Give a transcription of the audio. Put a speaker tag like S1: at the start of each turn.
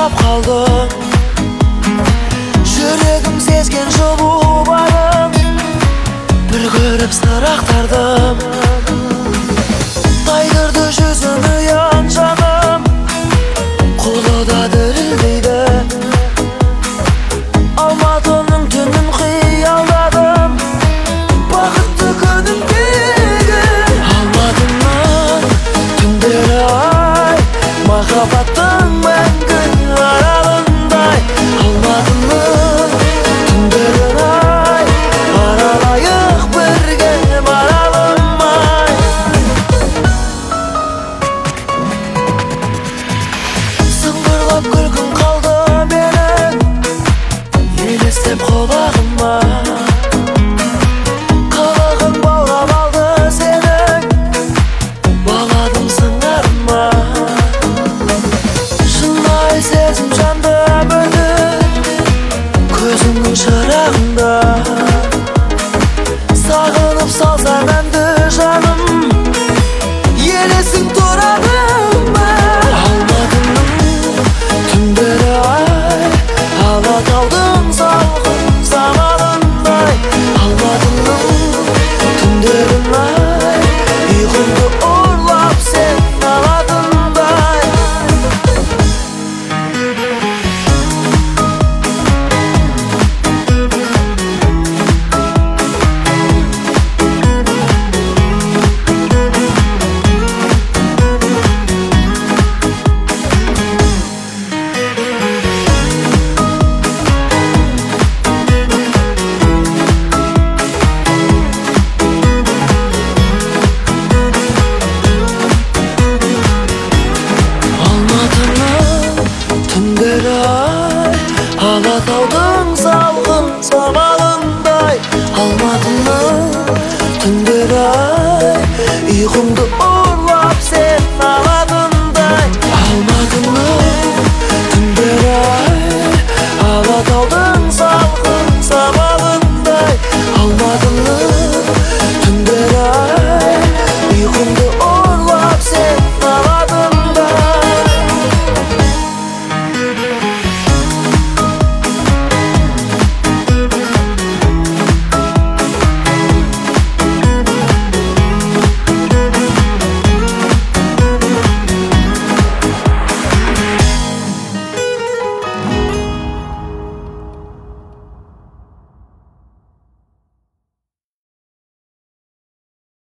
S1: сұрап қалдым. Жүрегім сезген жылу барым, бір көріп сырақтардым. Тайдырды жүзін ұян жаным, қолы да дірілдейді. Алматының түнін қиялдадым, бақытты күнімдегі. Алматының түндері ай, махаббаттың мәңгі аралындай. Алматының түндері ай, аралайық бірге маралымай. Сыңғырлап күлкің қалды менің, елестеп құлағыма. Қылығың баурап алды сенің, баладым сыңарыма. Шынайы сезім жанды бөлді көзіңнің шырағында. Сағынып салсаң әнді